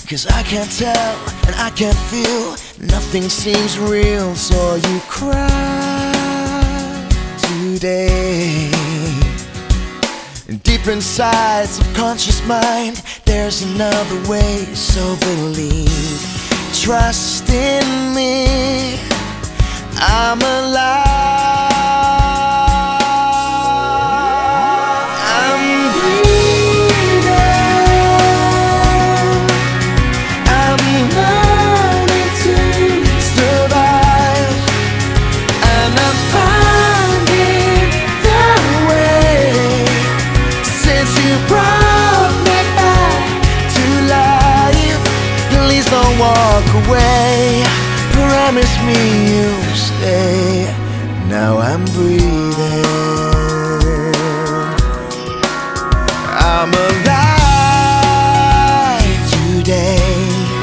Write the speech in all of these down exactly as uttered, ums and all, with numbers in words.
'cause I can't tell and I can't feel, nothing seems real, so you cry today. And deep inside subconscious mind, there's another way, so believe, trust in me, I'm alive. Walk away, promise me you'll stay. Now I'm breathing, I'm alive today.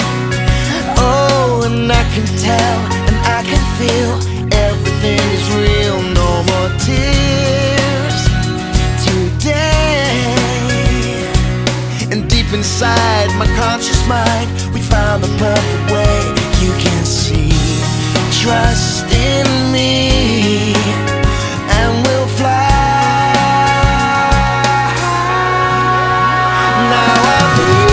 Oh, and I can tell and I can feel, everything is real, no more tears today. And deep inside my conscious mind, we found the perfect way, you can see. Trust in me, and we'll fly. Now I'm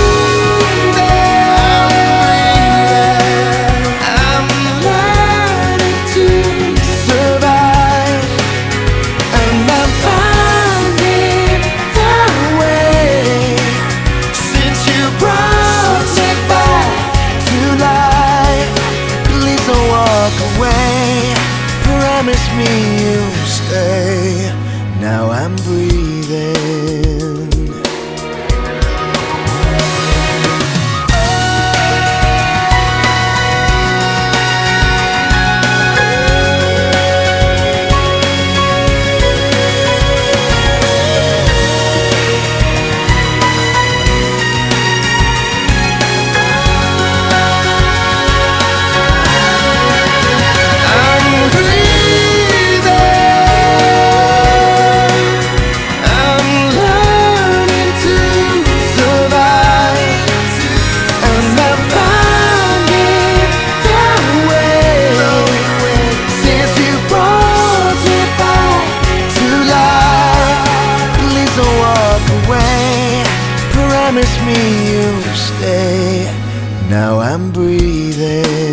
breathing, I'm learning to survive, and I'm finding the way. Since you brought me back to life, please don't walk away, promise me you'll stay. Now I'm breathing. Promise me you'll stay. Now I'm breathing.